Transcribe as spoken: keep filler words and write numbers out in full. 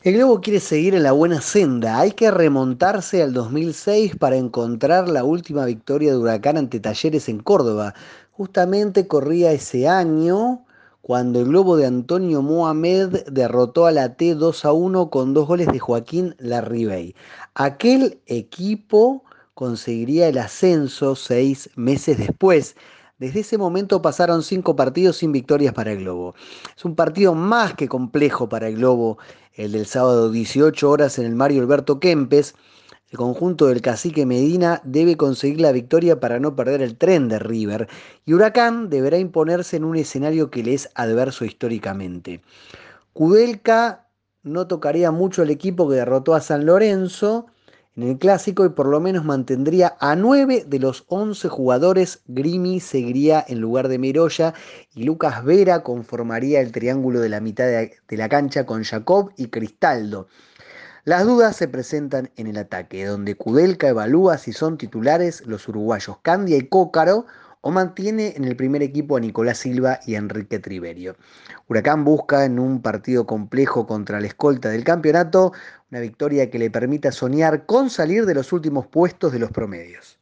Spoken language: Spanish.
El Globo quiere seguir en la buena senda. Hay que remontarse al dos mil seis para encontrar la última victoria de Huracán ante Talleres en Córdoba. Justamente corría ese año cuando el Globo de Antonio Mohamed derrotó a la T dos a uno con dos goles de Joaquín Larribey. Aquel equipo conseguiría el ascenso seis meses después. Desde ese momento pasaron cinco partidos sin victorias para el Globo. Es un partido más que complejo para el Globo, el del sábado dieciocho horas en el Mario Alberto Kempes. El conjunto del Cacique Medina debe conseguir la victoria para no perder el tren de River y Huracán deberá imponerse en un escenario que le es adverso históricamente. Kudelka no tocaría mucho el equipo que derrotó a San Lorenzo en el clásico y por lo menos mantendría a nueve de los once jugadores. Grimi seguiría en lugar de Meroya y Lucas Vera conformaría el triángulo de la mitad de, de la cancha con Jacob y Cristaldo. Las dudas se presentan en el ataque, donde Kudelka evalúa si son titulares los uruguayos Candia y Cócaro o mantiene en el primer equipo a Nicolás Silva y Enrique Triverio. Huracán busca en un partido complejo contra la escolta del campeonato una victoria que le permita soñar con salir de los últimos puestos de los promedios.